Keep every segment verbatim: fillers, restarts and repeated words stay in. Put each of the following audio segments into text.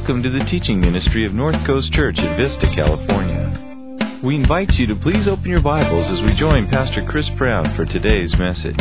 Welcome to the teaching ministry of North Coast Church at Vista, California. We invite you to please open your Bibles as we join Pastor Chris Brown for today's message.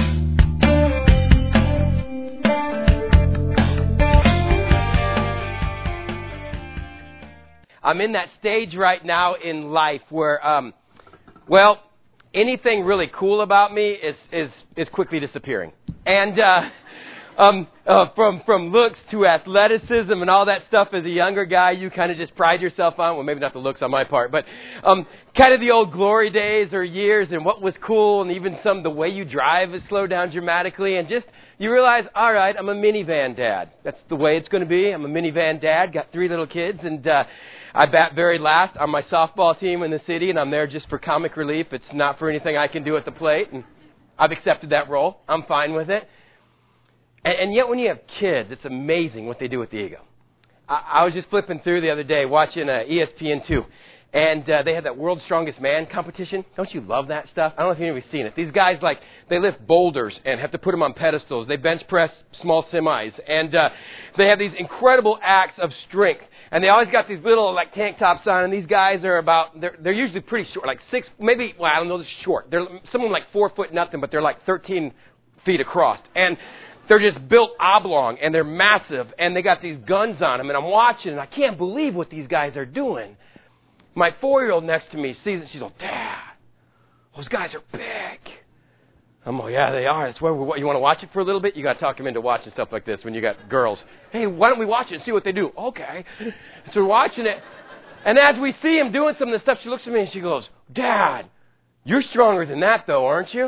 I'm in that stage right now in life where, um, well, anything really cool about me is is, is quickly disappearing. And uh, um, uh, from from looks to athleticism and all that stuff, as a younger guy, you kind of just pride yourself on. Well, maybe not the looks on my part, but um, kind of the old glory days or years and what was cool, and even some the way you drive has slowed down dramatically, and just you realize, all right, I'm a minivan dad. That's the way it's going to be. I'm a minivan dad. Got three little kids, and uh, I bat very last on my softball team in the city, and I'm there just for comic relief. It's not for anything I can do at the plate, and I've accepted that role. I'm fine with it. And, and yet when you have kids, it's amazing what they do with the ego. I, I was just flipping through the other day watching uh, E S P N two, and uh, they had that World's Strongest Man competition. Don't you love that stuff? I don't know if anybody's seen it. These guys, like, they lift boulders and have to put them on pedestals. They bench press small semis, and uh, they have these incredible acts of strength. And they always got these little, like, tank tops on, and these guys are about, they're, they're usually pretty short, like six, maybe, well, I don't know, they're short. They're someone like four foot nothing, but they're like thirteen feet across. And they're just built oblong, and they're massive, and they got these guns on them, and I'm watching, and I can't believe what these guys are doing. My four-year-old next to me sees it, she's like, Dad, those guys are big. I'm like, yeah, they are. That's why we, you want to watch it for a little bit? You got to talk them into watching stuff like this when you got girls. Hey, why don't we watch it and see what they do? Okay. So we're watching it. And as we see him doing some of the stuff, she looks at me and she goes, Dad, you're stronger than that, though, aren't you?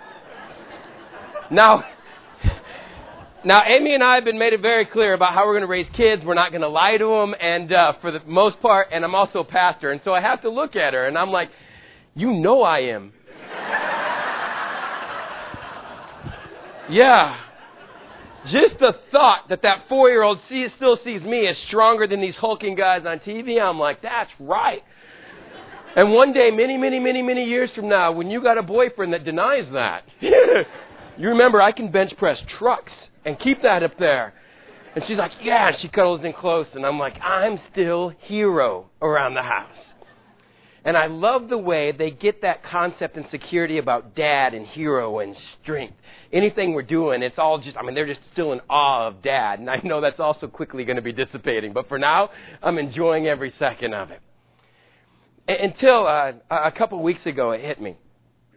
Now, now, Amy and I have been made it very clear about how we're going to raise kids. We're not going to lie to them, and uh, for the most part, and I'm also a pastor, and so I have to look at her, and I'm like, you know I am. Yeah. Just the thought that that four-year-old see, still sees me as stronger than these hulking guys on T V, I'm like, that's right. And one day, many, many, many, many years from now, when you got a boyfriend that denies that, you remember I can bench press trucks and keep that up there. And she's like, yeah, and she cuddles in close, and I'm like, I'm still hero around the house. And I love the way they get that concept and security about dad and hero and strength. Anything we're doing, it's all just, I mean, they're just still in awe of dad. And I know that's also quickly going to be dissipating. But for now, I'm enjoying every second of it. A- until uh, a couple weeks ago, it hit me.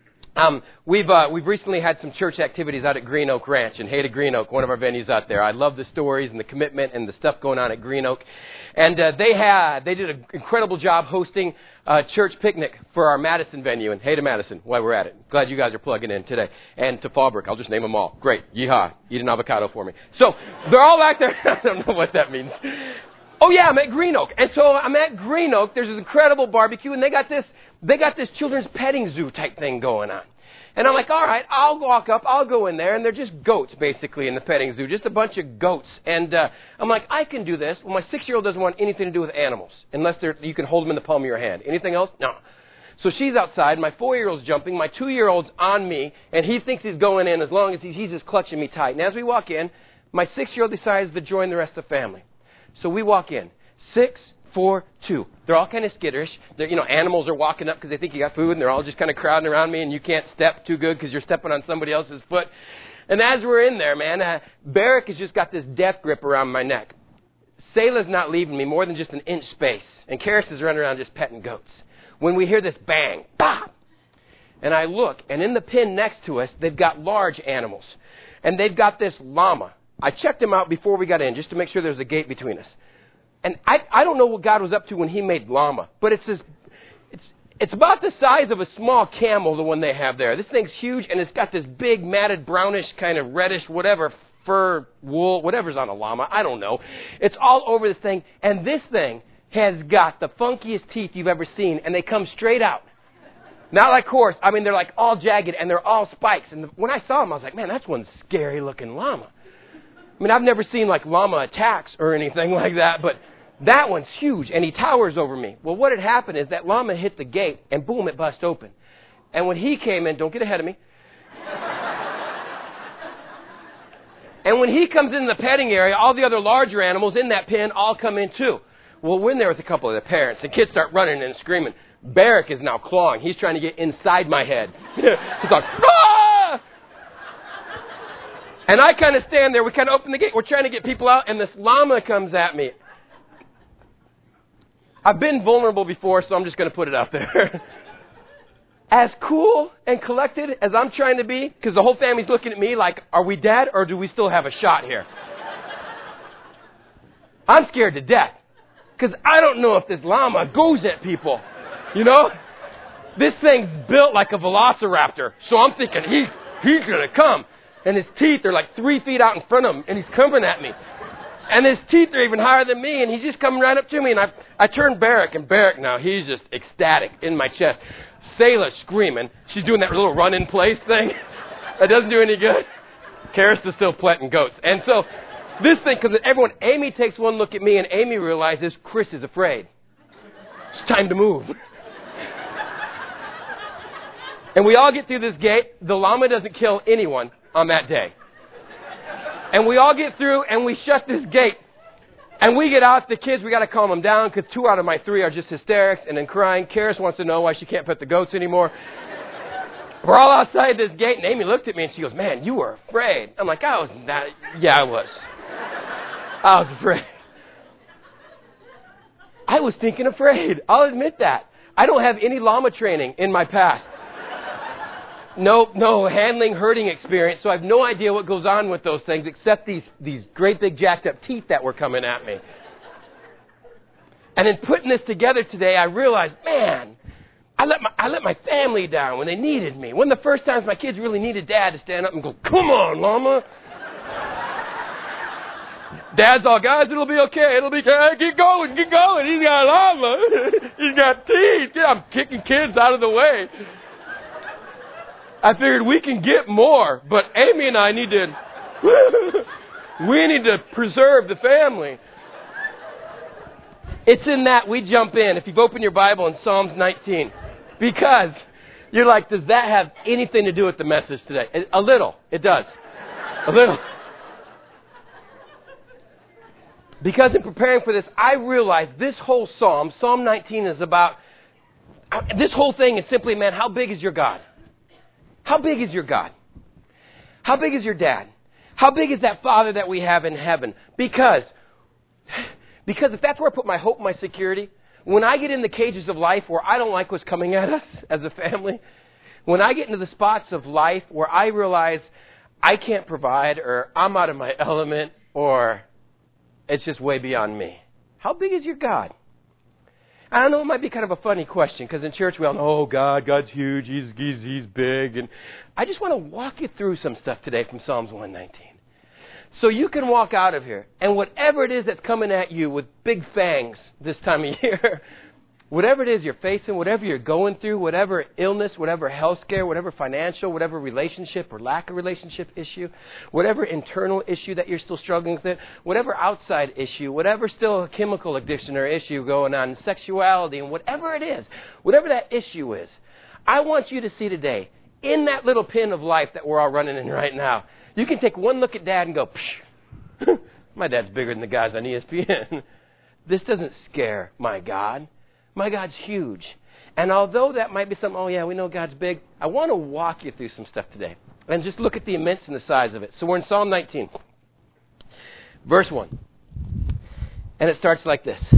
Um, we've uh, we've recently had some church activities out at Green Oak Ranch in Hayda Green Oak, one of our venues out there. I love the stories and the commitment and the stuff going on at Green Oak. And uh, they had they did an incredible job hosting a church picnic for our Madison venue in Hayda Madison while we're at it. Glad you guys are plugging in today. And to Fallbrook, I'll just name them all. Great. Yeehaw. Eat an avocado for me. So they're all out there. I don't know what that means. Oh, yeah, I'm at Green Oak. And so I'm at Green Oak. There's this incredible barbecue, and they got this they got this children's petting zoo type thing going on. And I'm like, all right, I'll walk up, I'll go in there, and they're just goats, basically, in the petting zoo, just a bunch of goats. And uh, I'm like, I can do this. Well, my six-year-old doesn't want anything to do with animals, unless they're, you can hold them in the palm of your hand. Anything else? No. So she's outside, my four-year-old's jumping, my two-year-old's on me, and he thinks he's going in as long as he's, he's just clutching me tight. And as we walk in, my six-year-old decides to join the rest of the family. So we walk in. Six, four, two. They're all kind of skitterish. They're, you know, animals are walking up because they think you got food, and they're all just kind of crowding around me, and you can't step too good because you're stepping on somebody else's foot. And as we're in there, man, uh, Barrick has just got this death grip around my neck. Selah's not leaving me more than just an inch space, and Karis is running around just petting goats. When we hear this bang, pop, and I look, and in the pen next to us, they've got large animals, and they've got this llama. I checked him out before we got in just to make sure there was a gate between us. And I, I don't know what God was up to when he made llama, but it's this, it's it's about the size of a small camel, the one they have there. This thing's huge, and it's got this big, matted, brownish, kind of reddish, whatever, fur, wool, whatever's on a llama. I don't know. It's all over this thing, and this thing has got the funkiest teeth you've ever seen, and they come straight out. Not like horse. I mean, they're like all jagged, and they're all spikes. And the, when I saw them, I was like, man, that's one scary-looking llama. I mean, I've never seen, like, llama attacks or anything like that, but that one's huge, and he towers over me. Well, what had happened is that llama hit the gate, and boom, it bust open. And when he came in, don't get ahead of me. And when he comes in the petting area, all the other larger animals in that pen all come in too. Well, we're in there with a couple of the parents. The kids start running and screaming. Barrick is now clawing. He's trying to get inside my head. He's like, ah! And I kind of stand there. We kind of open the gate. We're trying to get people out, and this llama comes at me. I've been vulnerable before, so I'm just going to put it out there. As cool and collected as I'm trying to be, because the whole family's looking at me like, are we dead or do we still have a shot here? I'm scared to death, because I don't know if this llama goes at people. You know? This thing's built like a velociraptor, so I'm thinking, he's, he's going to come. And his teeth are like three feet out in front of him, and he's coming at me. And his teeth are even higher than me, and he's just coming right up to me. And I I turn Barrick, and Barrick now, he's just ecstatic in my chest. Sayla's screaming. She's doing that little run-in-place thing. That doesn't do any good. Karis is still planting goats. And so this thing, because everyone, Amy takes one look at me, and Amy realizes Chris is afraid. It's time to move. And we all get through this gate. The llama doesn't kill anyone on that day. And we all get through, and we shut this gate. And we get out. The kids, we got to calm them down, because two out of my three are just hysterics and then crying. Karis wants to know why she can't pet the goats anymore. We're all outside this gate, and Amy looked at me, and she goes, man, you were afraid. I'm like, I was not. Yeah, I was. I was afraid. I was thinking afraid. I'll admit that. I don't have any llama training in my past. No, no handling, herding experience, so I have no idea what goes on with those things except these, these great big jacked up teeth that were coming at me. And in putting this together today, I realized, man, I let my I let my family down when they needed me. One of the first times my kids really needed Dad to stand up and go, come on, llama. Dad's all, guys, it'll be okay. It'll be okay. Keep going, keep going. He's got a llama. He's got teeth. Yeah, I'm kicking kids out of the way. I figured we can get more, but Amy and I need to, we need to preserve the family. It's in that we jump in. If you've opened your Bible in Psalms nineteen, because you're like, does that have anything to do with the message today? A little. It does. A little. Because in preparing for this, I realized this whole Psalm, Psalm nineteen, is about, this whole thing is simply, man, how big is your God? How big is your God? How big is your dad? How big is that Father that we have in heaven? Because, because if that's where I put my hope, my security, when I get in the cages of life where I don't like what's coming at us as a family, when I get into the spots of life where I realize I can't provide, or I'm out of my element, or it's just way beyond me, how big is your God? I know it might be kind of a funny question, because in church we all know, oh, God, God's huge, He's, he's, he's big. And I just want to walk you through some stuff today from Psalms one nineteen. So you can walk out of here, and whatever it is that's coming at you with big fangs this time of year, whatever it is you're facing, whatever you're going through, whatever illness, whatever health scare, whatever financial, whatever relationship or lack of relationship issue, whatever internal issue that you're still struggling with, whatever outside issue, whatever still a chemical addiction or issue going on, sexuality, and whatever it is, whatever that issue is, I want you to see today, in that little pin of life that we're all running in right now, you can take one look at Dad and go, psh, my dad's bigger than the guys on E S P N. This doesn't scare my God. My God's huge. And although that might be something, oh yeah, we know God's big, I want to walk you through some stuff today. And just look at the immense and the size of it. So we're in Psalm nineteen. Verse one. And it starts like this.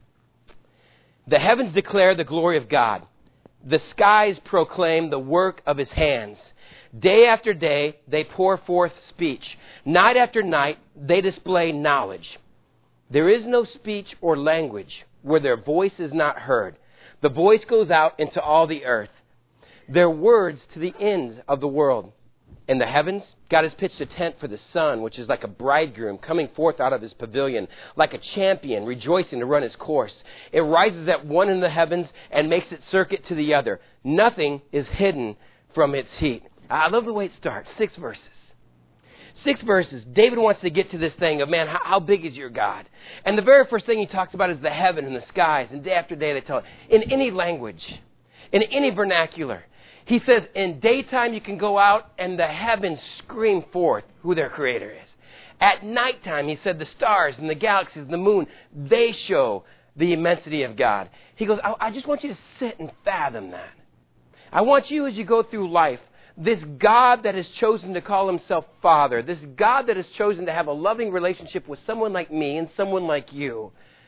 The heavens declare the glory of God. The skies proclaim the work of His hands. Day after day, they pour forth speech. Night after night, they display knowledge. There is no speech or language where their voice is not heard. The voice goes out into all the earth. Their words to the ends of the world. In the heavens, God has pitched a tent for the sun, which is like a bridegroom coming forth out of his pavilion, like a champion rejoicing to run his course. It rises at one in the heavens and makes its circuit to the other. Nothing is hidden from its heat. I love the way it starts. Six verses. Six verses. David wants to get to this thing of, man, how, how big is your God? And the very first thing he talks about is the heaven and the skies. And day after day they tell it. In any language, in any vernacular. He says in daytime you can go out and the heavens scream forth who their creator is. At nighttime, he said, the stars and the galaxies and the moon, they show the immensity of God. He goes, I, I just want you to sit and fathom that. I want you, as you go through life, this God that has chosen to call himself Father, this God that has chosen to have a loving relationship with someone like me and someone like you,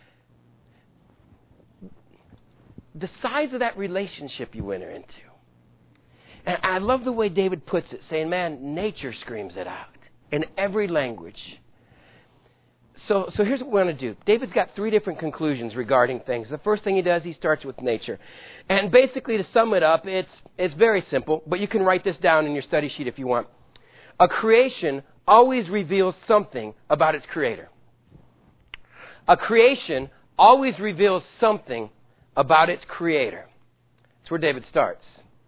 the size of that relationship you enter into. And I love the way David puts it, saying, man, nature screams it out in every language. So, so here's what we're going to do. David's got three different conclusions regarding things. The first thing he does, he starts with nature. And basically, to sum it up, it's, it's very simple, but you can write this down in your study sheet if you want. A creation always reveals something about its creator. A creation always reveals something about its creator. That's where David starts.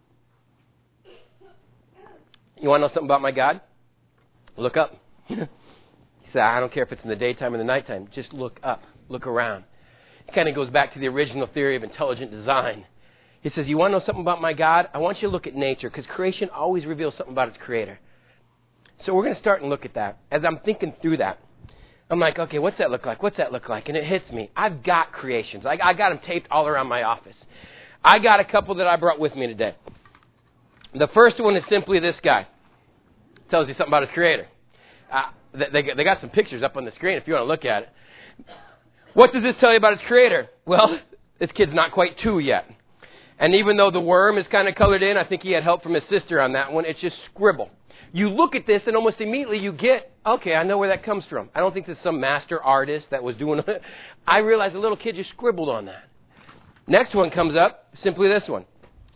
You want to know something about my God? Look up. He said, I don't care if it's in the daytime or the nighttime. Just look up. Look around. It kind of goes back to the original theory of intelligent design. He says, you want to know something about my God? I want you to look at nature, because creation always reveals something about its creator. So we're going to start and look at that. As I'm thinking through that, I'm like, okay, what's that look like? What's that look like? And it hits me. I've got creations. I, I got them taped all around my office. I got a couple that I brought with me today. The first one is simply this guy. Tells you something about his creator. Uh, they, they got some pictures up on the screen if you want to look at it. What does this tell you about its creator? Well, this kid's not quite two yet. And even though the worm is kind of colored in, I think he had help from his sister on that one. It's just scribble. You look at this and almost immediately you get, okay, I know where that comes from. I don't think there's some master artist that was doing it. I realized a little kid just scribbled on that. Next one comes up, simply this one.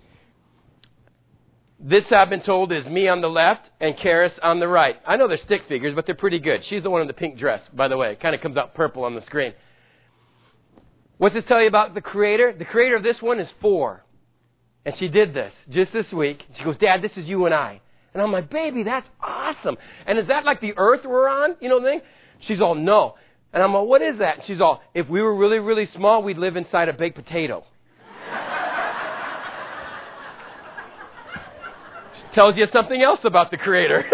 This, I've been told, is me on the left and Karis on the right. I know they're stick figures, but they're pretty good. She's the one in the pink dress, by the way. It kind of comes out purple on the screen. What's this tell you about the creator? The creator of this one is four. And she did this just this week. She goes, Dad, this is you and I. And I'm like, baby, that's awesome. And is that like the earth we're on? You know the thing? She's all, no. And I'm all, what is that? And she's all, if we were really, really small, we'd live inside a baked potato. Tells you something else about the creator.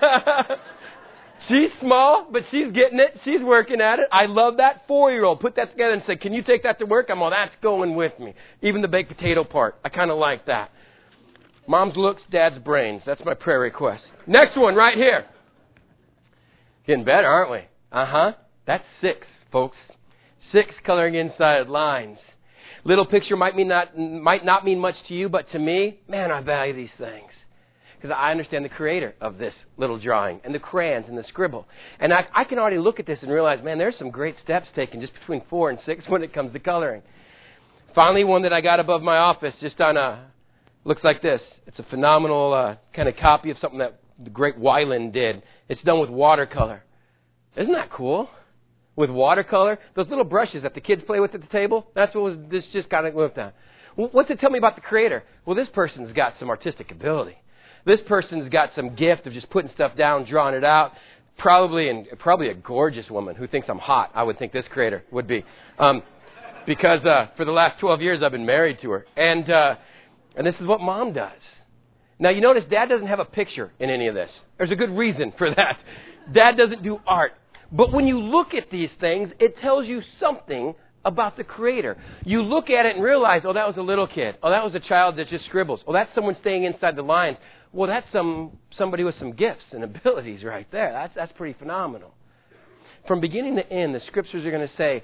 She's small, but she's getting it. She's working at it. I love that four-year-old. Put that together and say, can you take that to work? I'm all, that's going with me. Even the baked potato part. I kind of like that. Mom's looks, Dad's brains. That's my prayer request. Next one right here. Getting better, aren't we? Uh-huh. That's six, folks. Six coloring inside lines. Little picture might mean not might not mean much to you, but to me, man, I value these things. Because I understand the creator of this little drawing and the crayons and the scribble. And I, I can already look at this and realize, man, there's some great steps taken just between four and six when it comes to coloring. Finally, one that I got above my office just on a, looks like this. It's a phenomenal uh, kind of copy of something that the great Weiland did. It's done with watercolor. Isn't that cool? With watercolor. Those little brushes that the kids play with at the table, that's what was, this just got it looked at. Well, what's it tell me about the creator? Well, this person's got some artistic ability. This person's got some gift of just putting stuff down, drawing it out. Probably and probably a gorgeous woman who thinks I'm hot. I would think this creator would be. Um, because uh, for the last twelve years I've been married to her. And uh, and this is what Mom does. Now you notice Dad doesn't have a picture in any of this. There's a good reason for that. Dad doesn't do art. But when you look at these things, it tells you something about the creator. You look at it and realize, oh, that was a little kid. Oh, that was a child that just scribbles. Oh, that's someone staying inside the lines. Well, that's some somebody with some gifts and abilities right there. That's that's pretty phenomenal. From beginning to end, the scriptures are going to say,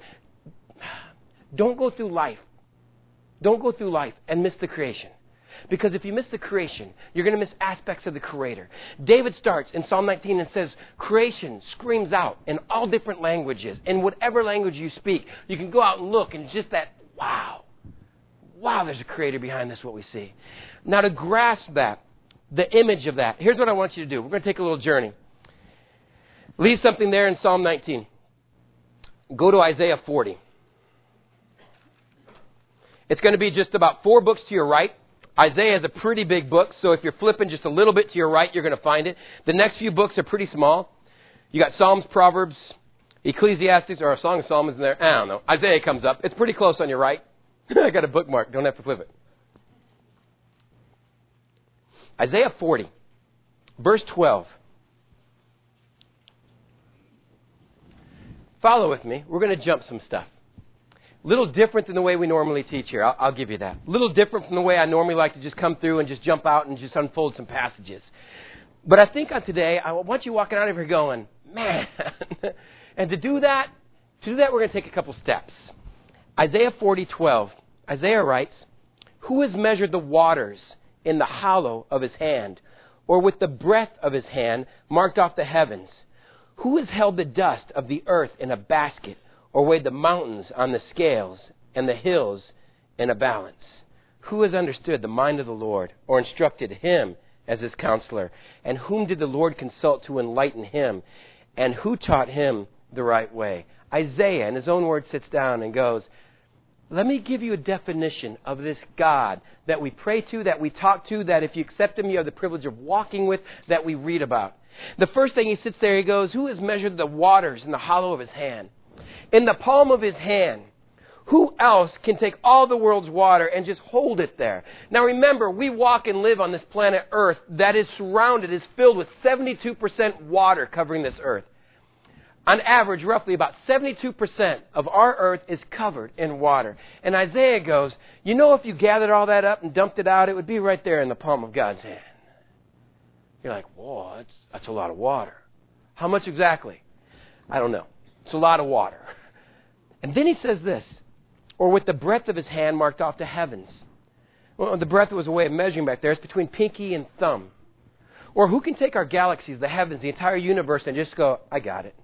don't go through life. Don't go through life and miss the creation. Because if you miss the creation, you're going to miss aspects of the creator. David starts in Psalm nineteen and says, creation screams out in all different languages. In whatever language you speak, you can go out and look and just that, wow. Wow, there's a creator behind this, what we see. Now to grasp that, the image of that, here's what I want you to do. We're going to take a little journey. Leave something there in Psalm nineteen. Go to Isaiah forty. It's going to be just about four books to your right. Isaiah is a pretty big book, so if you're flipping just a little bit to your right, you're going to find it. The next few books are pretty small. You got Psalms, Proverbs, Ecclesiastes, or a Song of Solomon in there. I don't know. Isaiah comes up. It's pretty close on your right. I got a bookmark. Don't have to flip it. Isaiah forty, verse twelve. Follow with me. We're going to jump some stuff. Little different than the way we normally teach here. I'll, I'll give you that. Little different from the way I normally like to just come through and just jump out and just unfold some passages. But I think on today, I want you walking out of here going, man. And to do that, to do that, we're going to take a couple steps. Isaiah forty twelve. Isaiah writes, "Who has measured the waters in the hollow of his hand, or with the breadth of his hand marked off the heavens? Who has held the dust of the earth in a basket, or weighed the mountains on the scales and the hills in a balance? Who has understood the mind of the Lord, or instructed him as his counselor? And whom did the Lord consult to enlighten him? And who taught him the right way?" Isaiah, in his own words, sits down and goes, let me give you a definition of this God that we pray to, that we talk to, that if you accept him, you have the privilege of walking with, that we read about. The first thing, he sits there, he goes, who has measured the waters in the hollow of his hand? In the palm of his hand. Who else can take all the world's water and just hold it there? Now remember, we walk and live on this planet Earth that is surrounded, is filled with seventy-two percent water covering this earth. On average, roughly about seventy-two percent of our earth is covered in water. And Isaiah goes, you know, if you gathered all that up and dumped it out, it would be right there in the palm of God's hand. You're like, whoa, that's, that's a lot of water. How much exactly? I don't know. It's a lot of water. And then he says this, or with the breadth of his hand marked off the heavens. Well, the breadth was a way of measuring back there. It's between pinky and thumb. Or who can take our galaxies, the heavens, the entire universe, and just go, I got it.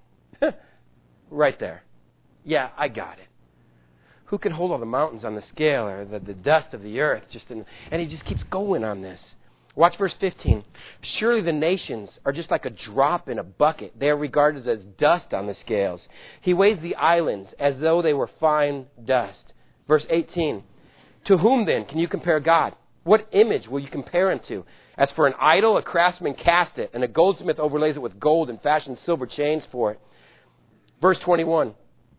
Right there. Yeah, I got it. Who can hold all the mountains on the scale, or the, the dust of the earth? Just in, and he just keeps going on this. Watch verse fifteen. Surely the nations are just like a drop in a bucket. They are regarded as dust on the scales. He weighs the islands as though they were fine dust. Verse eighteen. To whom then can you compare God? What image will you compare him to? As for an idol, a craftsman cast it, and a goldsmith overlays it with gold and fashions silver chains for it. Verse twenty-one.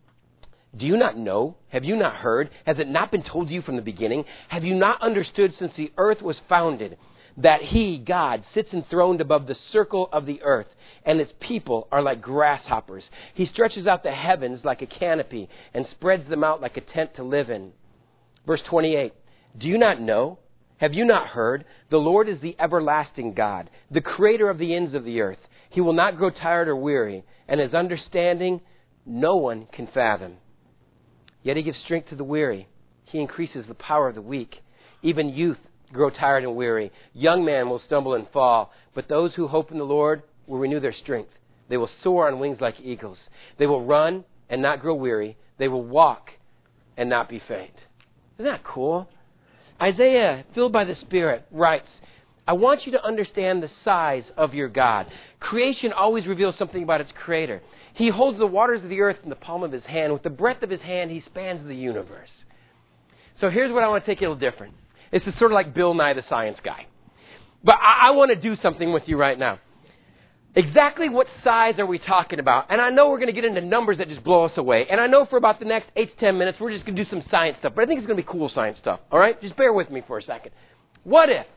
Do you not know? Have you not heard? Has it not been told to you from the beginning? Have you not understood since the earth was founded that he, God, sits enthroned above the circle of the earth, and its people are like grasshoppers? He stretches out the heavens like a canopy and spreads them out like a tent to live in. Verse twenty-eight. Do you not know? Have you not heard? The Lord is the everlasting God, the creator of the ends of the earth. He will not grow tired or weary, and his understanding no one can fathom. Yet he gives strength to the weary. He increases the power of the weak. Even youth grow tired and weary. Young men will stumble and fall, but those who hope in the Lord will renew their strength. They will soar on wings like eagles. They will run and not grow weary. They will walk and not be faint. Isn't that cool? Isaiah, filled by the Spirit, writes, I want you to understand the size of your God. Creation always reveals something about its creator. He holds the waters of the earth in the palm of his hand. With the breadth of his hand, he spans the universe. So here's what I want to take a little different. This is sort of like Bill Nye the Science Guy. But I, I want to do something with you right now. Exactly what size are we talking about? And I know we're going to get into numbers that just blow us away. And I know for about the next eight to ten minutes, we're just going to do some science stuff. But I think it's going to be cool science stuff. All right? Just bear with me for a second. What if?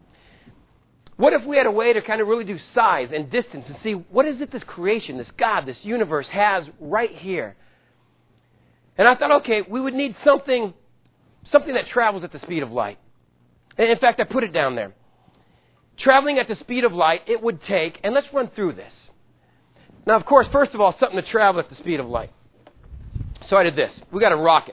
What if we had a way to kind of really do size and distance and see what is it this creation, this God, this universe has right here? And I thought, okay, we would need something, something that travels at the speed of light. And in fact, I put it down there. Traveling at the speed of light, it would take, and let's run through this. Now, of course, first of all, something to travel at the speed of light. So I did this. We got a rocket.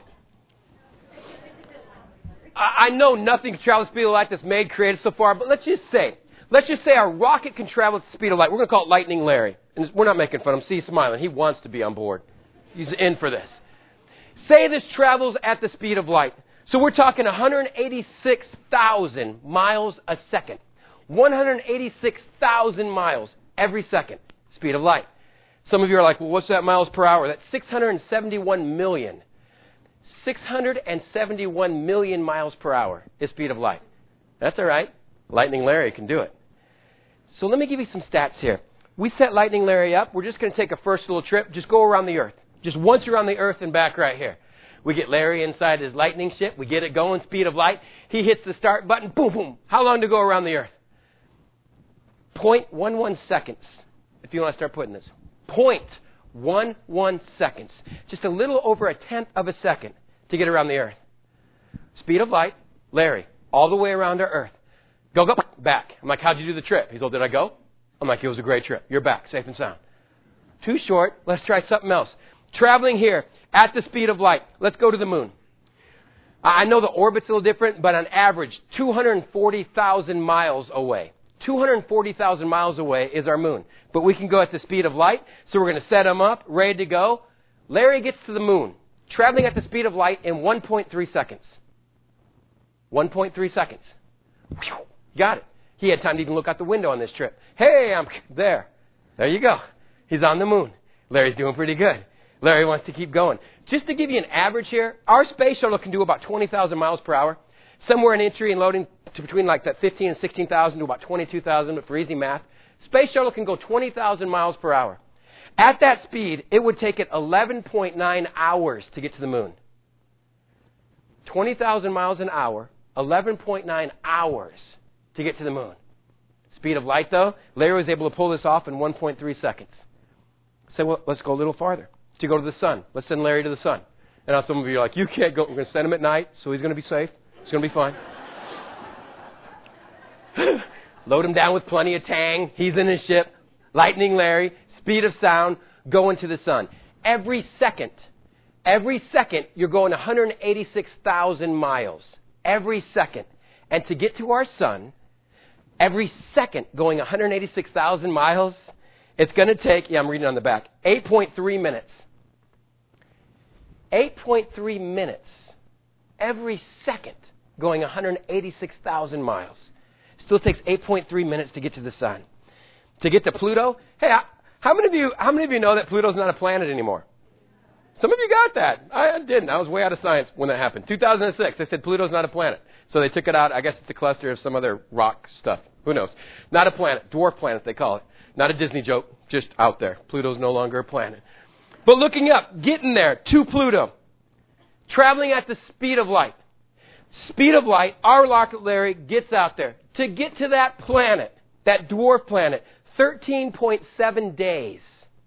I, I know nothing can travel at the speed of light that's made, created so far, but let's just say, let's just say our rocket can travel at the speed of light. We're going to call it Lightning Larry. And we're not making fun of him. See, he's smiling. He wants to be on board. He's in for this. Say this travels at the speed of light. So we're talking one hundred eighty-six thousand miles a second. one hundred eighty-six thousand miles every second. Speed of light. Some of you are like, well, what's that miles per hour? That's six hundred seventy-one million. six hundred seventy-one million miles per hour is speed of light. That's all right. Lightning Larry can do it. So let me give you some stats here. We set Lightning Larry up. We're just going to take a first little trip. Just go around the earth. Just once around the earth and back right here. We get Larry inside his lightning ship. We get it going, speed of light. He hits the start button. Boom, boom. How long to go around the earth? zero point one one seconds, if you want to start putting this. zero point one one seconds. Just a little over a tenth of a second to get around the Earth. Speed of light, Larry, all the way around our Earth. Go, go, back. I'm like, how'd you do the trip? He's like, did I go? I'm like, it was a great trip. You're back, safe and sound. Too short. Let's try something else. Traveling here at the speed of light. Let's go to the moon. I know the orbit's a little different, but on average, two hundred forty thousand miles away. two hundred forty thousand miles away is our moon. But we can go at the speed of light, so we're going to set him up, ready to go. Larry gets to the moon, traveling at the speed of light in one point three seconds. one point three seconds. Whew, got it. He had time to even look out the window on this trip. Hey, I'm there. There you go. He's on the moon. Larry's doing pretty good. Larry wants to keep going. Just to give you an average here, our space shuttle can do about twenty thousand miles per hour. Somewhere in entry and loading to between like that fifteen and sixteen thousand to about twenty-two thousand, but for easy math. Space shuttle can go twenty thousand miles per hour. At that speed, it would take it eleven point nine hours to get to the moon. twenty thousand miles an hour, eleven point nine hours to get to the moon. Speed of light, though, Larry was able to pull this off in one point three seconds. So well, let's go a little farther. To go to the sun. Let's send Larry to the sun. And now some of you are like, you can't go. We're going to send him at night, so he's going to be safe. It's going to be fine. Load him down with plenty of tang. He's in his ship. Lightning Larry. Speed of sound. Going to the sun. Every second, every second, you're going one hundred eighty-six thousand miles. Every second. And to get to our sun, every second going one hundred eighty-six thousand miles, it's going to take, yeah, I'm reading on the back, eight point three minutes. eight point three minutes every second going one hundred eighty-six thousand miles. Still takes eight point three minutes to get to the sun. To get to Pluto, hey, how many of you how many of you know that Pluto's not a planet anymore? Some of you got that. I didn't. I was way out of science when that happened. two thousand six, they said Pluto's not a planet. So they took it out. I guess it's a cluster of some other rock stuff. Who knows? Not a planet. Dwarf planet, they call it. Not a Disney joke. Just out there. Pluto's no longer a planet. But looking up, getting there to Pluto, traveling at the speed of light. Speed of light, our rocket Larry gets out there. To get to that planet, that dwarf planet, thirteen point seven days.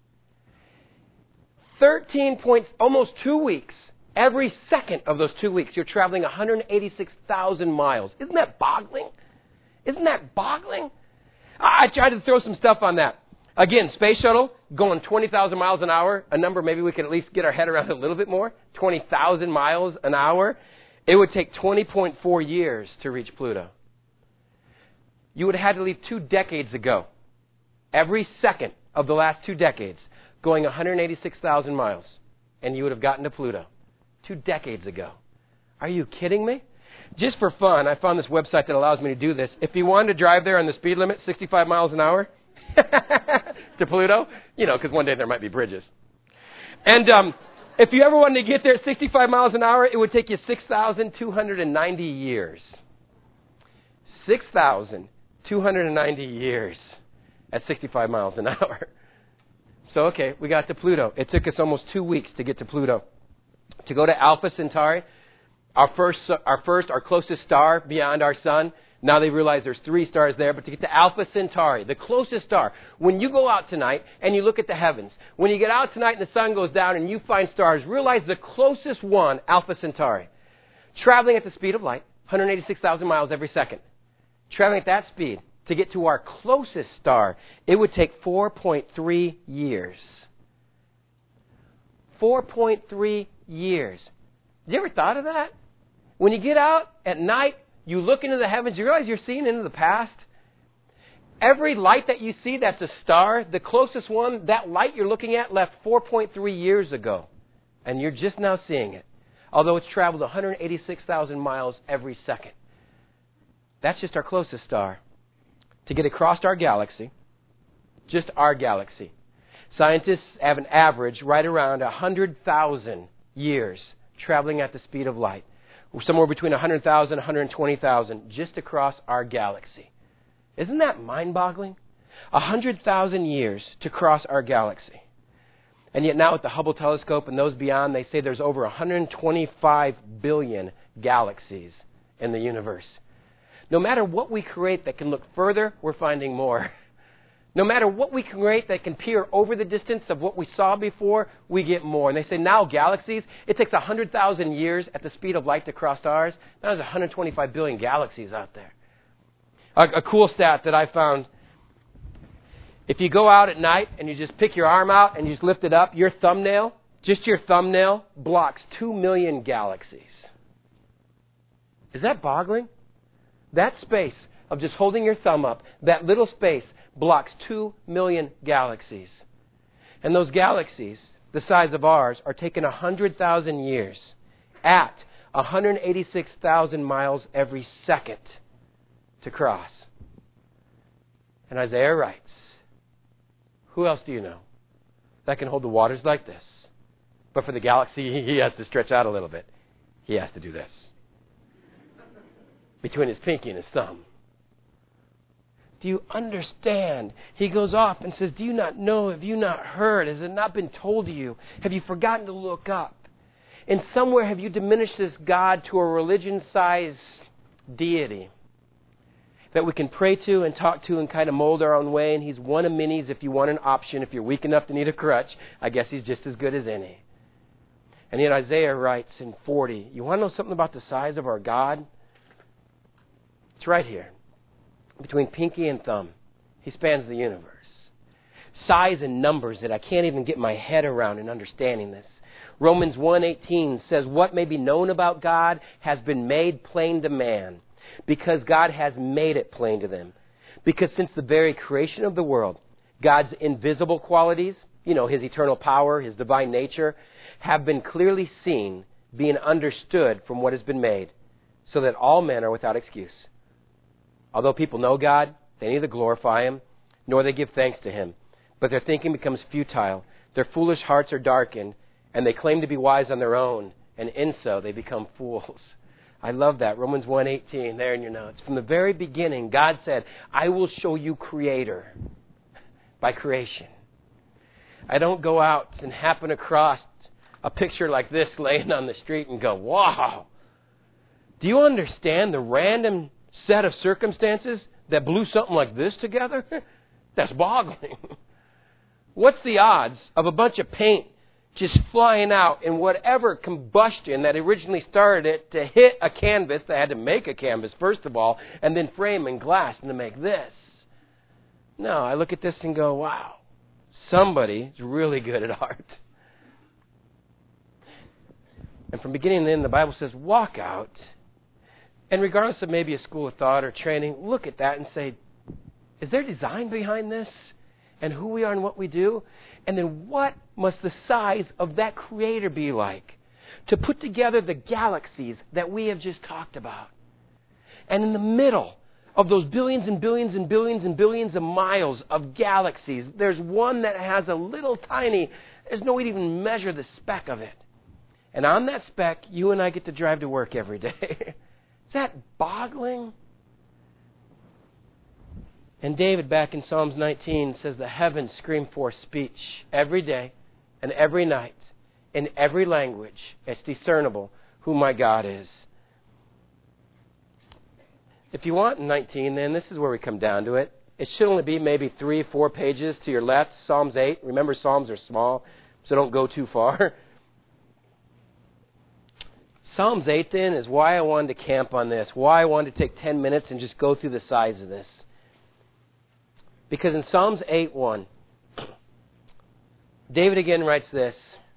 thirteen points, almost two weeks. Every second of those two weeks, you're traveling one hundred eighty-six thousand miles. Isn't that boggling? Isn't that boggling? I tried to throw some stuff on that. Again, space shuttle going twenty thousand miles an hour, a number maybe we can at least get our head around a little bit more. twenty thousand miles an hour. It would take twenty point four years to reach Pluto. You would have had to leave two decades ago. Every second of the last two decades going one hundred eighty-six thousand miles, and you would have gotten to Pluto. Two decades ago. Are you kidding me? Just for fun, I found this website that allows me to do this. If you wanted to drive there on the speed limit, sixty-five miles an hour, to Pluto, you know, because one day there might be bridges. And um, if you ever wanted to get there at sixty-five miles an hour, it would take you six thousand two hundred ninety years. six thousand two hundred ninety years at sixty-five miles an hour. So, okay, we got to Pluto. It took us almost two weeks to get to Pluto. To go to Alpha Centauri, our first, our first, our closest star beyond our sun. Now they realize there's three stars there, but to get to Alpha Centauri, the closest star. When you go out tonight and you look at the heavens, when you get out tonight and the sun goes down and you find stars, realize the closest one, Alpha Centauri, traveling at the speed of light, one hundred eighty-six thousand miles every second. Traveling at that speed to get to our closest star, it would take four point three years. four point three years. Have you ever thought of that? When you get out at night, you look into the heavens, you realize you're seeing into the past. Every light that you see that's a star, the closest one, that light you're looking at left four point three years ago. And you're just now seeing it. Although it's traveled one hundred eighty-six thousand miles every second. That's just our closest star. To get across our galaxy, just our galaxy, scientists have an average right around one hundred thousand years traveling at the speed of light. Somewhere between one hundred thousand and one hundred twenty thousand just across our galaxy. Isn't that mind-boggling? one hundred thousand years to cross our galaxy. And yet now with the Hubble telescope and those beyond, they say there's over one hundred twenty-five billion galaxies in the universe. No matter what we create that can look further, we're finding more. No matter what we create that can peer over the distance of what we saw before, we get more. And they say now galaxies, it takes one hundred thousand years at the speed of light to cross ours. Now there's one hundred twenty-five billion galaxies out there. A, a cool stat that I found, if you go out at night and you just pick your arm out and you just lift it up, your thumbnail, just your thumbnail, blocks two million galaxies. Is that boggling? That space of just holding your thumb up, that little space, blocks two million galaxies. And those galaxies, the size of ours, are taking one hundred thousand years at one hundred eighty-six thousand miles every second to cross. And Isaiah writes, who else do you know that can hold the waters like this? But for the galaxy, he has to stretch out a little bit. He has to do this. Between his pinky and his thumb. Do you understand? He goes off and says, do you not know? Have you not heard? Has it not been told to you? Have you forgotten to look up? And somewhere have you diminished this God to a religion-sized deity that we can pray to and talk to and kind of mold our own way? And he's one of minis if you want an option. If you're weak enough to need a crutch, I guess he's just as good as any. And yet Isaiah writes in forty, you want to know something about the size of our God? It's right here. Between pinky and thumb, he spans the universe. Size and numbers that I can't even get my head around in understanding this. Romans one eighteen says, what may be known about God has been made plain to man, because God has made it plain to them. Because since the very creation of the world, God's invisible qualities, you know, his eternal power, his divine nature, have been clearly seen, being understood from what has been made, so that all men are without excuse. Although people know God, they neither glorify him, nor they give thanks to him. But their thinking becomes futile. Their foolish hearts are darkened, and they claim to be wise on their own, and in so they become fools. I love that. Romans one eighteen, there in your notes. From the very beginning, God said, I will show you Creator by creation. I don't go out and happen across a picture like this laying on the street and go, wow. Do you understand the random set of circumstances that blew something like this together? That's boggling. What's the odds of a bunch of paint just flying out in whatever combustion that originally started it to hit a canvas that had to make a canvas, first of all, and then frame and glass and to make this? No, I look at this and go, wow, somebody is really good at art. And from beginning to end, the Bible says, walk out. And regardless of maybe a school of thought or training, look at that and say, is there design behind this? And who we are and what we do? And then what must the size of that Creator be like to put together the galaxies that we have just talked about? And in the middle of those billions and billions and billions and billions of miles of galaxies, there's one that has a little tiny, there's no way to even measure the speck of it. And on that speck, you and I get to drive to work every day. Is that boggling? And David, back in Psalms nineteen, says the heavens scream forth speech every day and every night in every language. It's discernible who my God is. If you want nineteen, then this is where we come down to it. It should only be maybe three, four pages to your left. Psalms eight. Remember, Psalms are small, so don't go too far. Psalms eight, then, is why I wanted to camp on this, why I wanted to take ten minutes and just go through the size of this. Because in Psalms eight one, David again writes this.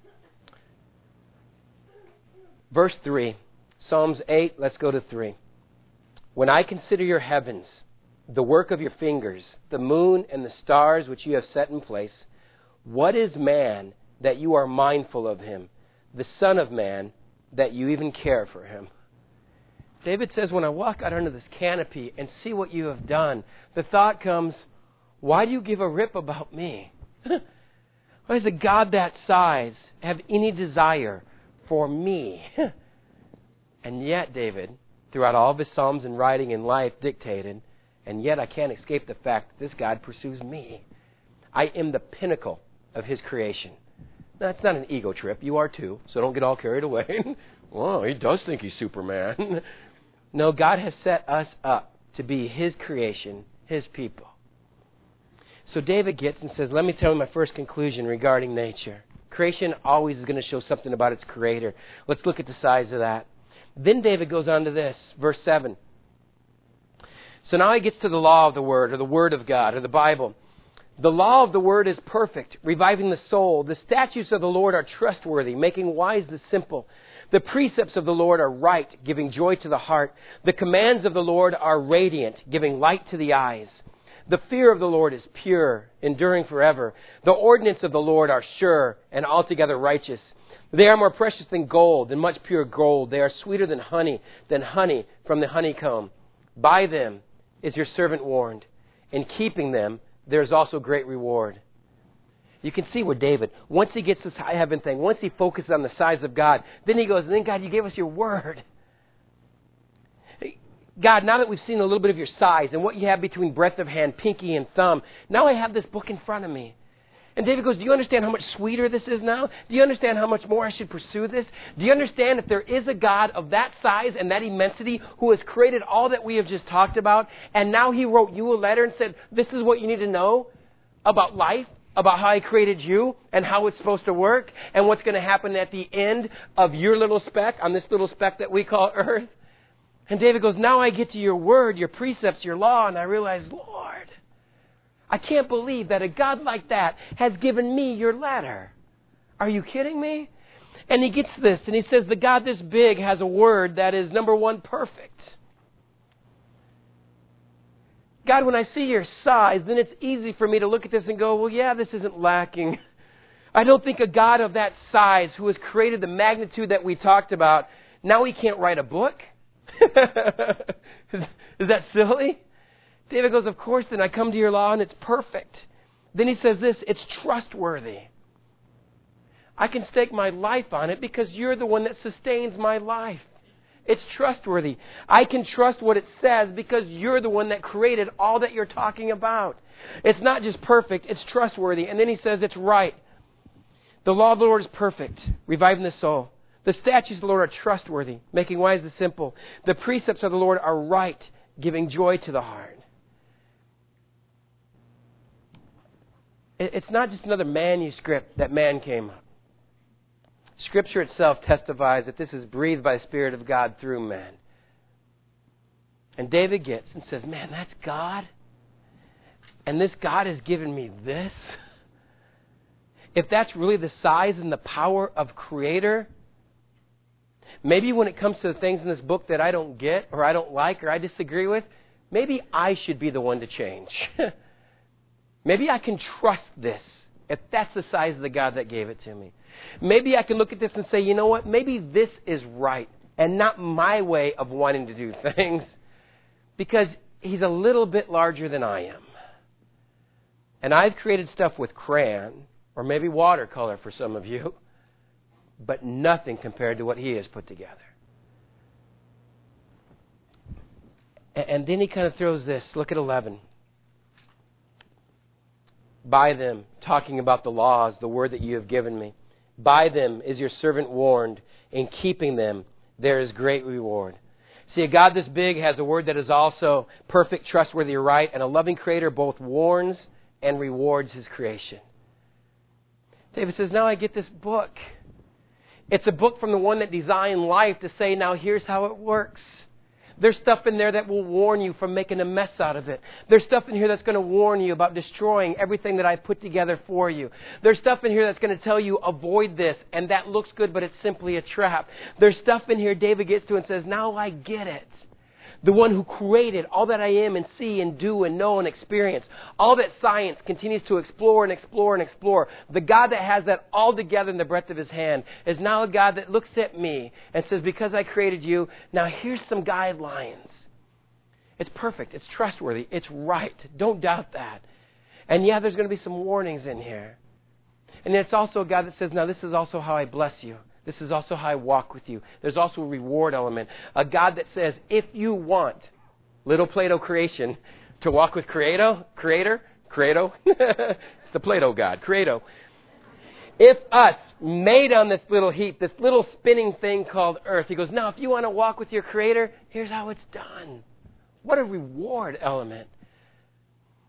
Verse three, Psalms eight, let's go to three. When I consider your heavens, the work of your fingers, the moon and the stars which you have set in place, what is man that you are mindful of him, the Son of Man that you even care for him? David says, when I walk out under this canopy and see what you have done, the thought comes, why do you give a rip about me? Why does a God that size have any desire for me? And yet, David, throughout all of his Psalms and writing in life, dictated, and yet I can't escape the fact that this God pursues me. I am the pinnacle of his creation. That's not an ego trip. You are too, so don't get all carried away. Well, he does think he's Superman. No, God has set us up to be his creation, his people. So David gets and says, let me tell you my first conclusion regarding nature. Creation always is going to show something about its creator. Let's look at the size of that. Then David goes on to this, verse seven. So now he gets to the law of the Word, or the Word of God, or the Bible. The law of the Word is perfect, reviving the soul. The statutes of the Lord are trustworthy, making wise the simple. The precepts of the Lord are right, giving joy to the heart. The commands of the Lord are radiant, giving light to the eyes. The fear of the Lord is pure, enduring forever. The ordinances of the Lord are sure and altogether righteous. They are more precious than gold, than much pure gold. They are sweeter than honey, than honey from the honeycomb. By them is your servant warned. In keeping them, there is also great reward. You can see where David, once he gets this high heaven thing, once he focuses on the size of God, then he goes, then God, you gave us your word. God, now that we've seen a little bit of your size and what you have between breadth of hand, pinky and thumb, now I have this book in front of me. And David goes, do you understand how much sweeter this is now? Do you understand how much more I should pursue this? Do you understand if there is a God of that size and that immensity who has created all that we have just talked about, and now he wrote you a letter and said, this is what you need to know about life, about how he created you and how it's supposed to work and what's going to happen at the end of your little speck on this little speck that we call earth? And David goes, now I get to your word, your precepts, your law, and I realize, Lord, I can't believe that a God like that has given me your letter. Are you kidding me? And he gets this, and he says, the God this big has a word that is, number one, perfect. God, when I see your size, then it's easy for me to look at this and go, well, yeah, this isn't lacking. I don't think a God of that size who has created the magnitude that we talked about, now he can't write a book? is, is that silly? David goes, of course, then I come to your law and it's perfect. Then he says this, it's trustworthy. I can stake my life on it because you're the one that sustains my life. It's trustworthy. I can trust what it says because you're the one that created all that you're talking about. It's not just perfect, it's trustworthy. And then he says it's right. The law of the Lord is perfect, reviving the soul. The statutes of the Lord are trustworthy, making wise the simple. The precepts of the Lord are right, giving joy to the heart. It's not just another manuscript that man came up. Scripture itself testifies that this is breathed by the Spirit of God through man. And David gets and says, man, that's God? And this God has given me this? If that's really the size and the power of Creator, maybe when it comes to the things in this book that I don't get or I don't like or I disagree with, maybe I should be the one to change. Maybe I can trust this if that's the size of the God that gave it to me. Maybe I can look at this and say, you know what, maybe this is right and not my way of wanting to do things because he's a little bit larger than I am. And I've created stuff with crayon or maybe watercolor for some of you, but nothing compared to what he has put together. And then he kind of throws this. Look at eleven. By them, talking about the laws, the word that you have given me. By them is your servant warned. In keeping them, there is great reward. See, a God this big has a word that is also perfect, trustworthy, right, and a loving Creator both warns and rewards his creation. David says, now I get this book. It's a book from the one that designed life to say, now here's how it works. There's stuff in there that will warn you from making a mess out of it. There's stuff in here that's going to warn you about destroying everything that I put together for you. There's stuff in here that's going to tell you, avoid this, and that looks good, but it's simply a trap. There's stuff in here David gets to and says, now I get it. The one who created all that I am and see and do and know and experience. All that science continues to explore and explore and explore. The God that has that all together in the breadth of his hand is now a God that looks at me and says, because I created you, now here's some guidelines. It's perfect. It's trustworthy. It's right. Don't doubt that. And yeah, there's going to be some warnings in here. And it's also a God that says, now this is also how I bless you. This is also how I walk with you. There's also a reward element. A God that says, if you want little Plato creation to walk with Creator, Creator, Creator, it's the Plato God, Creator. If us, made on this little heap, this little spinning thing called earth, he goes, now if you want to walk with your Creator, here's how it's done. What a reward element.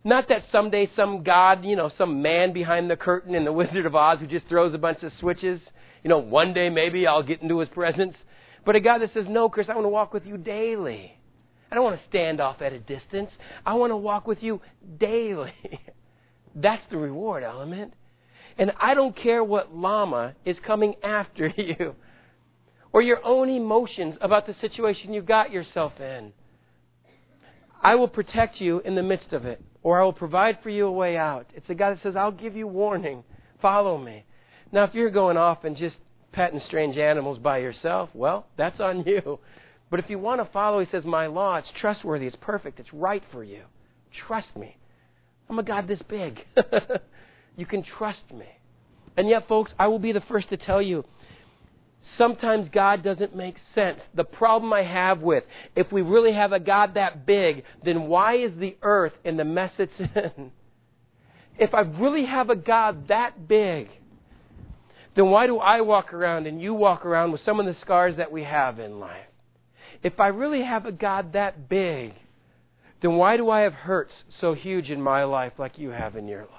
Not that someday some God, you know, some man behind the curtain in the Wizard of Oz who just throws a bunch of switches. You know, one day maybe I'll get into his presence. But a God that says, no, Chris, I want to walk with you daily. I don't want to stand off at a distance. I want to walk with you daily. That's the reward element. And I don't care what llama is coming after you or your own emotions about the situation you've got yourself in. I will protect you in the midst of it, or I will provide for you a way out. It's a God that says, I'll give you warning. Follow me. Now, if you're going off and just petting strange animals by yourself, well, that's on you. But if you want to follow, he says, my law, it's trustworthy, it's perfect, it's right for you. Trust me. I'm a God this big. You can trust me. And yet, folks, I will be the first to tell you, sometimes God doesn't make sense. The problem I have with, if we really have a God that big, then why is the earth in the mess it's in? If I really have a God that big, then why do I walk around and you walk around with some of the scars that we have in life? If I really have a God that big, then why do I have hurts so huge in my life like you have in your life?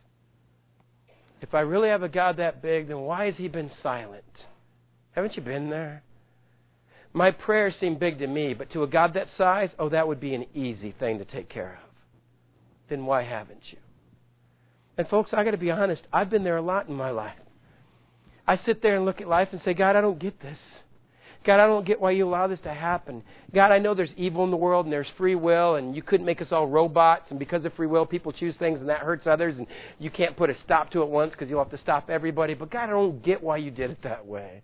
If I really have a God that big, then why has He been silent? Haven't you been there? My prayers seem big to me, but to a God that size, oh, that would be an easy thing to take care of. Then why haven't you? And folks, I got to be honest, I've been there a lot in my life. I sit there and look at life and say, God, I don't get this. God, I don't get why you allow this to happen. God, I know there's evil in the world and there's free will and you couldn't make us all robots, and because of free will, people choose things and that hurts others, and you can't put a stop to it once because you'll have to stop everybody. But God, I don't get why you did it that way.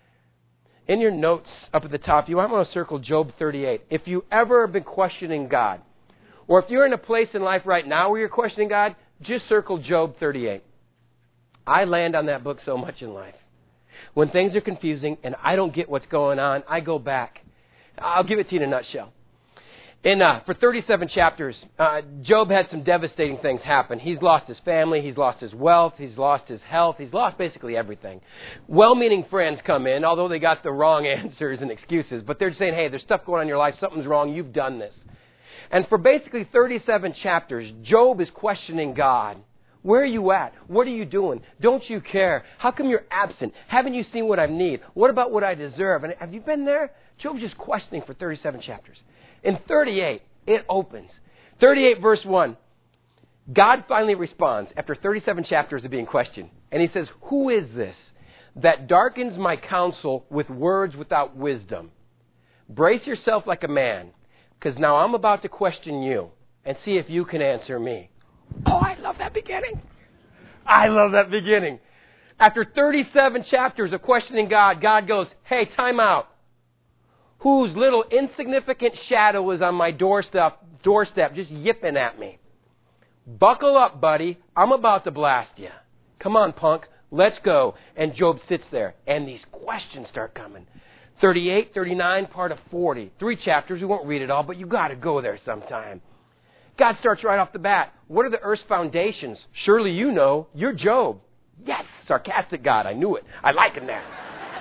In your notes up at the top, you might want to circle Job thirty-eight. If you ever have been questioning God, or if you're in a place in life right now where you're questioning God, just circle Job thirty-eight. I land on that book so much in life. When things are confusing and I don't get what's going on, I go back. I'll give it to you in a nutshell. In uh, for thirty-seven chapters, uh, Job had some devastating things happen. He's lost his family, he's lost his wealth, he's lost his health, he's lost basically everything. Well-meaning friends come in, although they got the wrong answers and excuses, but they're saying, hey, there's stuff going on in your life, something's wrong, you've done this. And for basically thirty-seven chapters, Job is questioning God. Where are you at? What are you doing? Don't you care? How come you're absent? Haven't you seen what I need? What about what I deserve? And have you been there? Job's just questioning for thirty-seven chapters. In thirty-eight, it opens. thirty-eight verse one. God finally responds after thirty-seven chapters of being questioned. And he says, who is this that darkens my counsel with words without wisdom? Brace yourself like a man, because now I'm about to question you and see if you can answer me. Oh, I love that beginning. I love that beginning. After thirty-seven chapters of questioning God, God goes, hey, time out. Whose little insignificant shadow is on my doorstep, doorstep just yipping at me? Buckle up, buddy. I'm about to blast you. Come on, punk. Let's go. And Job sits there, and these questions start coming. thirty-eight, thirty-nine, part of forty. Three chapters. We won't read it all, but you got to go there sometime. God starts right off the bat. What are the earth's foundations? Surely you know. You're Job. Yes, sarcastic God. I knew it. I like him there.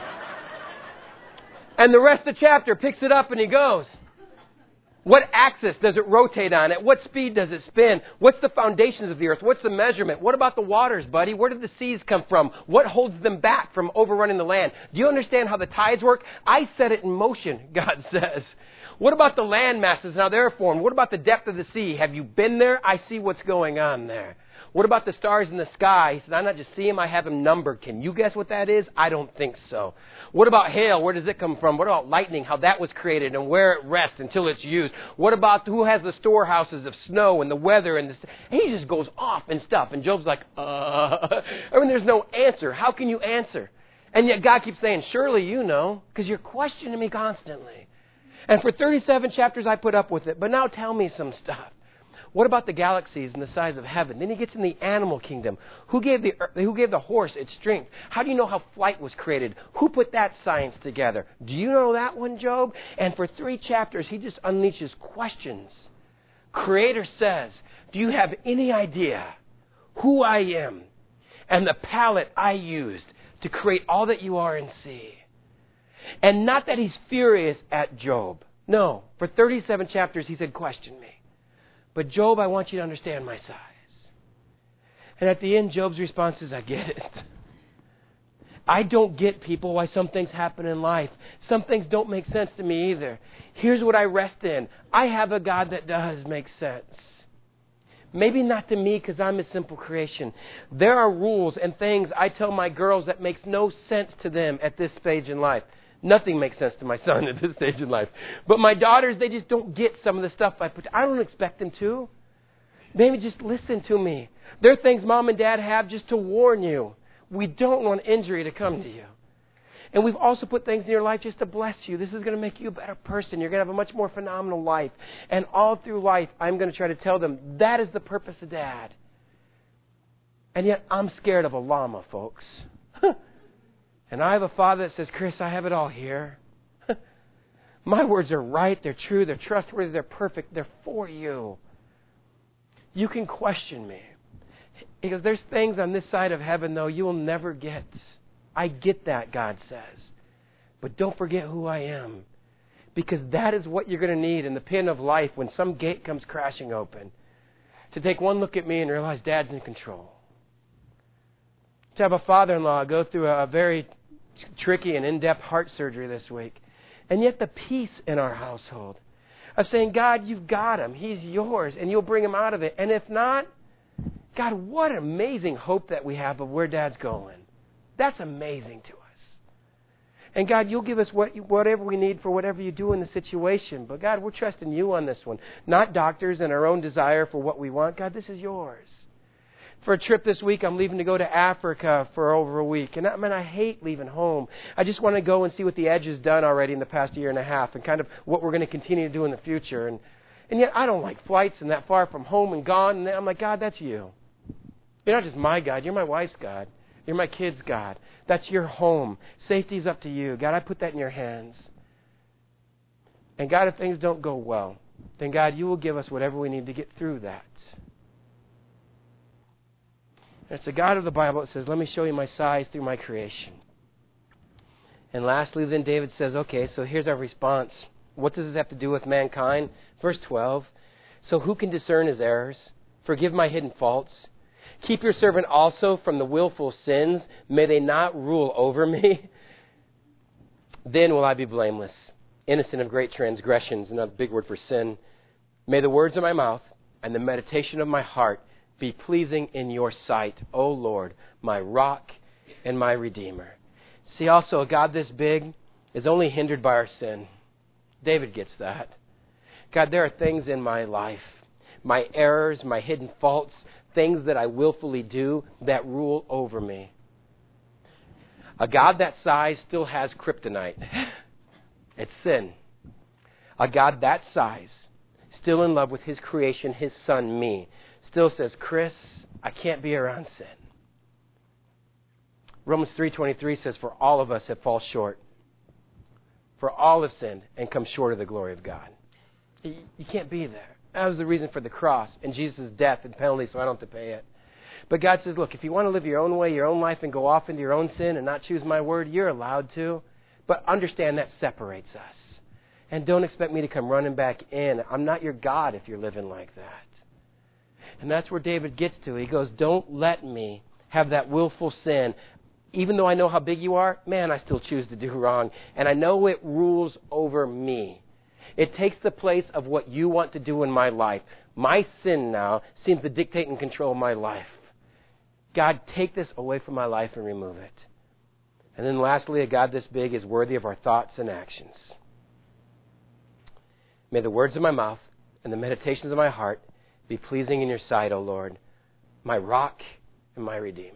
And the rest of the chapter picks it up and he goes, what axis does it rotate on? At what speed does it spin? What's the foundations of the earth? What's the measurement? What about the waters, buddy? Where did the seas come from? What holds them back from overrunning the land? Do you understand how the tides work? I set it in motion, God says. What about the land masses and how they're formed? What about the depth of the sea? Have you been there? I see what's going on there. What about the stars in the sky? He said, I not just see them, I have them numbered. Can you guess what that is? I don't think so. What about hail? Where does it come from? What about lightning? How that was created and where it rests until it's used? What about who has the storehouses of snow and the weather? And, the, and he just goes off and stuff. And Job's like, uh, I mean, there's no answer. How can you answer? And yet God keeps saying, surely you know, because you're questioning me constantly. And for thirty-seven chapters, I put up with it. But now tell me some stuff. What about the galaxies and the size of heaven? Then he gets in the animal kingdom. Who gave the who gave the horse its strength? How do you know how flight was created? Who put that science together? Do you know that one, Job? And for three chapters, he just unleashes questions. Creator says, do you have any idea who I am and the palette I used to create all that you are and see? And not that he's furious at Job. No, for thirty-seven chapters he said, question me. But Job, I want you to understand my size. And at the end, Job's response is, I get it. I don't get, people, why some things happen in life. Some things don't make sense to me either. Here's what I rest in. I have a God that does make sense. Maybe not to me because I'm a simple creation. There are rules and things I tell my girls that makes no sense to them at this stage in life. Nothing makes sense to my son at this stage in life. But my daughters, they just don't get some of the stuff I put. I don't expect them to. Maybe just listen to me. There are things Mom and Dad have just to warn you. We don't want injury to come to you. And we've also put things in your life just to bless you. This is going to make you a better person. You're going to have a much more phenomenal life. And all through life, I'm going to try to tell them that is the purpose of Dad. And yet I'm scared of a llama, folks. And I have a father that says, Chris, I have it all here. My words are right. They're true. They're trustworthy. They're perfect. They're for you. You can question me. Because there's things on this side of heaven, though, you will never get. I get that, God says. But don't forget who I am. Because that is what you're going to need in the pin of life when some gate comes crashing open. To take one look at me and realize Dad's in control. To have a father-in-law go through a very tricky and in-depth heart surgery this week. And yet the peace in our household of saying, God, you've got him. He's yours. And you'll bring him out of it. And if not, God, what an amazing hope that we have of where Dad's going. That's amazing to us. And God, you'll give us what, whatever we need for whatever you do in the situation. But God, we're trusting you on this one. Not doctors and our own desire for what we want. God, this is yours. For a trip this week, I'm leaving to go to Africa for over a week. And I mean, I hate leaving home. I just want to go and see what the Edge has done already in the past year and a half and kind of what we're going to continue to do in the future. And, and yet I don't like flights and that far from home and gone. And I'm like, God, that's you. You're not just my God. You're my wife's God. You're my kid's God. That's your home. Safety's up to you. God, I put that in your hands. And God, if things don't go well, then God, you will give us whatever we need to get through that. It's the God of the Bible that says, let me show you my size through my creation. And lastly, then David says, okay, so here's our response. What does this have to do with mankind? Verse twelve, so who can discern his errors? Forgive my hidden faults. Keep your servant also from the willful sins. May they not rule over me. Then will I be blameless, innocent of great transgressions. Another big word for sin. May the words of my mouth and the meditation of my heart be pleasing in your sight, O Lord, my rock and my redeemer. See, also, a God this big is only hindered by our sin. David gets that. God, there are things in my life, my errors, my hidden faults, things that I willfully do that rule over me. A God that size still has kryptonite. It's sin. A God that size, still in love with his creation, his son, me, still says, Chris, I can't be around sin. Romans three twenty-three says, for all of us have fallen short. For all have sinned and come short of the glory of God. You can't be there. That was the reason for the cross and Jesus' death and penalty, so I don't have to pay it. But God says, look, if you want to live your own way, your own life, and go off into your own sin and not choose my word, you're allowed to. But understand that separates us. And don't expect me to come running back in. I'm not your God if you're living like that. And that's where David gets to. He goes, don't let me have that willful sin. Even though I know how big you are, man, I still choose to do wrong. And I know it rules over me. It takes the place of what you want to do in my life. My sin now seems to dictate and control my life. God, take this away from my life and remove it. And then lastly, a God this big is worthy of our thoughts and actions. May the words of my mouth and the meditations of my heart be pleasing in your sight, O Lord, my rock and my redeemer.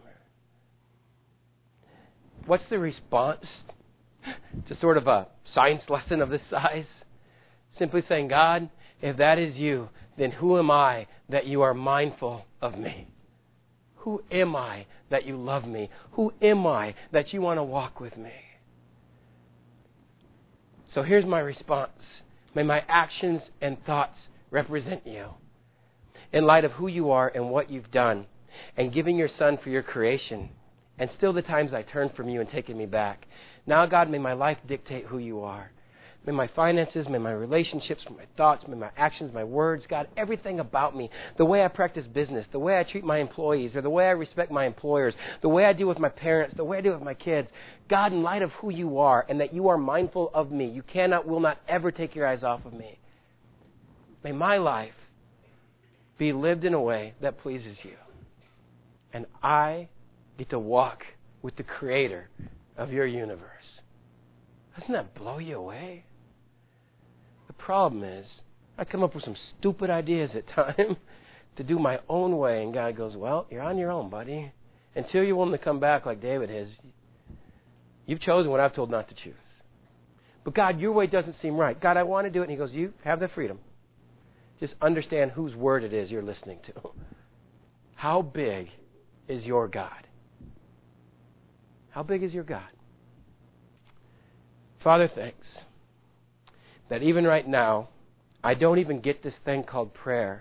What's the response to sort of a science lesson of this size? Simply saying, God, if that is you, then who am I that you are mindful of me? Who am I that you love me? Who am I that you want to walk with me? So here's my response. May my actions and thoughts represent you. In light of who you are and what you've done, and giving your Son for your creation, and still the times I turned from you and taken me back. Now, God, may my life dictate who you are. may my finances, may my relationships, may my thoughts, may my actions, my words, God, everything about me, the way I practice business, the way I treat my employees, or the way I respect my employers, the way I deal with my parents, the way I deal with my kids, God, in light of who you are and that you are mindful of me, you cannot, will not ever take your eyes off of me. May my life be lived in a way that pleases you. And I get to walk with the Creator of your universe. Doesn't that blow you away? The problem is, I come up with some stupid ideas at times to do my own way, and God goes, well, you're on your own, buddy. Until you're willing to come back like David is, you've chosen what I've told not to choose. But God, your way doesn't seem right. God, I want to do it. And he goes, you have the freedom. Just understand whose word it is you're listening to. How big is your God? How big is your God? Father, thanks that even right now, I don't even get this thing called prayer.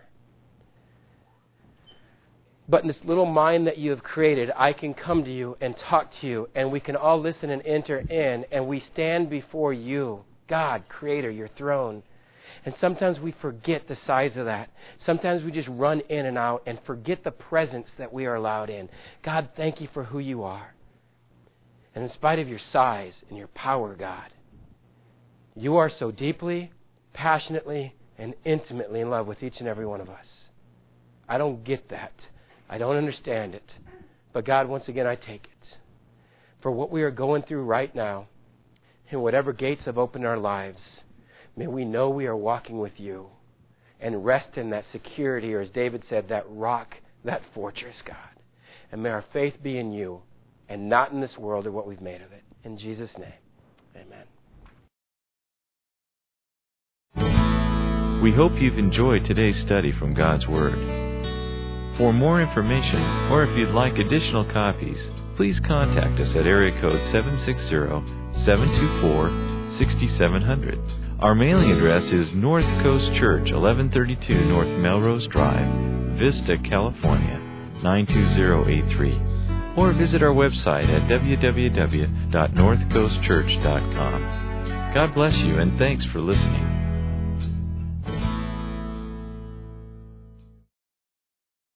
But in this little mind that you have created, I can come to you and talk to you, and we can all listen and enter in, and we stand before you, God, Creator, your throne. And sometimes we forget the size of that. Sometimes we just run in and out and forget the presence that we are allowed in. God, thank you for who you are. And in spite of your size and your power, God, you are so deeply, passionately, and intimately in love with each and every one of us. I don't get that. I don't understand it. But God, once again, I take it. For what we are going through right now, and whatever gates have opened in our lives, may we know we are walking with you and rest in that security, or as David said, that rock, that fortress, God. And may our faith be in you and not in this world or what we've made of it. In Jesus' name, amen. We hope you've enjoyed today's study from God's Word. For more information, or if you'd like additional copies, please contact us at area code seven six zero, seven two four, six seven zero zero. Our mailing address is North Coast Church, eleven thirty-two North Melrose Drive, Vista, California, nine two zero eight three. Or visit our website at w w w dot north coast church dot com. God bless you, and thanks for listening.